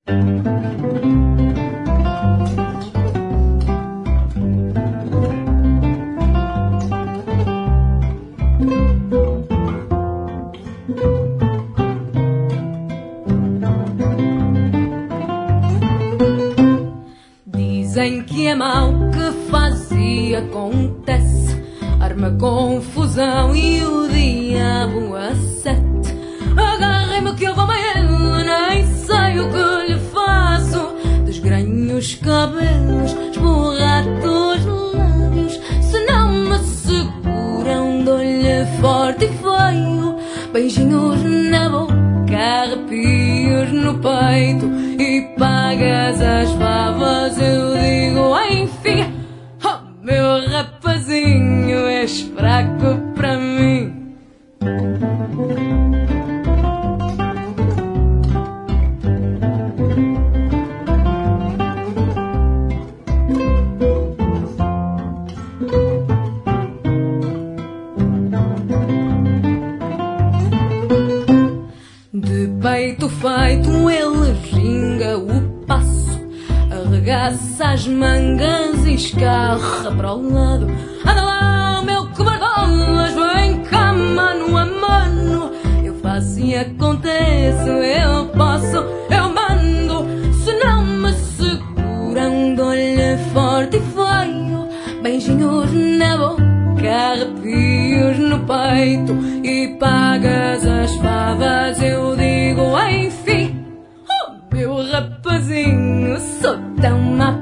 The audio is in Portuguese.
Dizem que é mau, que faz e acontece, arma confusão e o diabo a sete. Agarrem-me que eu vou ele, nem sei o que lhe faço. Desgranho os cabelos, esborrato os lábios. Se não me seguram, dou-lhe forte e feio. Beijinhos na boca, arrepios no peito. E pagas as favas, eu digo enfim. Oh, meu rapazinho, és fraco para mim. De peito feito ele ginga o passo, arregaça as mangas e escarra para o lado. Anda lá, meu cobardolas, vem cá mano a mano. Eu faço e aconteço, eu posso, eu mando. Se não me seguram, dou-lhe forte e feio. Beijinhos na boca, arrepios no peito. E pagas as favas, eu digo enfim. Oh, meu rapazinho, sou tão má